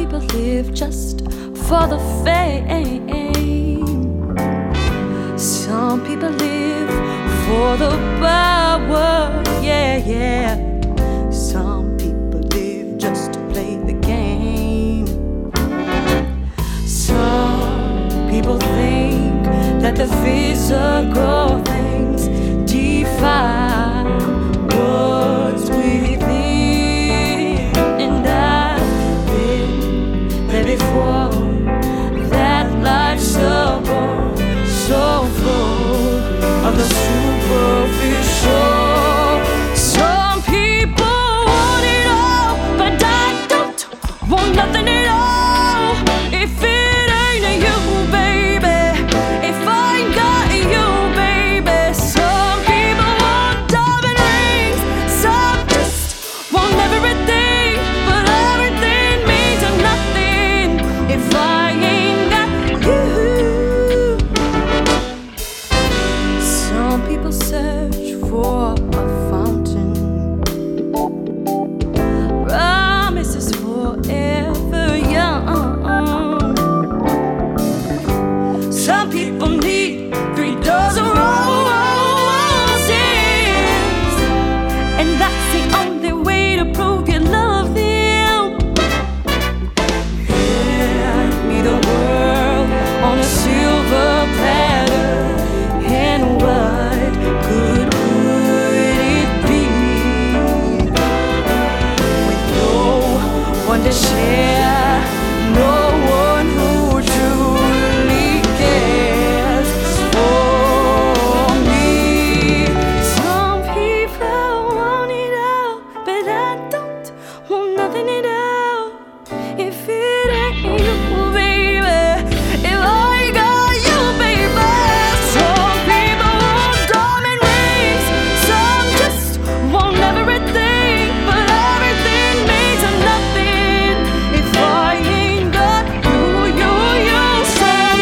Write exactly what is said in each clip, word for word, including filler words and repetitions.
people live just for the fame. Some people live for the power, yeah, yeah. Some people live just to play the game. Some people think that the physical things define what's within. And I've been there before. That life's so bold, so full of the superficial. Some people want it all, but I don't want nothing at all. If it ain't you, baby, if I ain't got you, baby. Some people want diamond rings, some just want everything, but everything means nothing if I ain't got you. Some people search for a fountain, promises forever young. Some people need three dozen roses, and that's the only way to prove you love them. Hand me the world on a silver platter, and what good would it be with no one to share, no one who truly cares for me? Some people want it all, but I don't want nothing at all. If it ain't you, baby, if I ain't got you, baby. Some people want diamond rings, some just want everything, but everything means nothing if I ain't got you, you, you. Some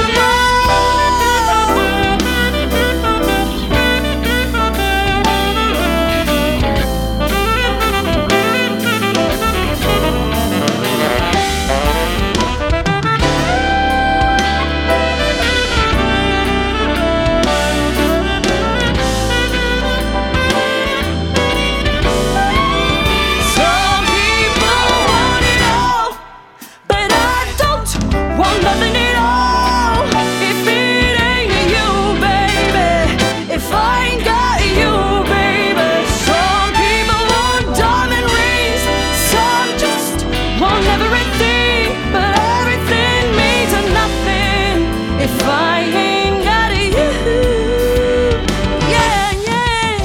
Some people want it all, but I don't want nothing at all. If it ain't you, baby, if I ain't got you, baby. Some people want diamond rings, some just want everything, but everything means nothing if I ain't got you. Yeah, yeah.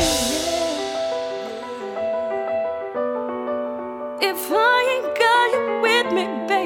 If I ain't got you with me, baby.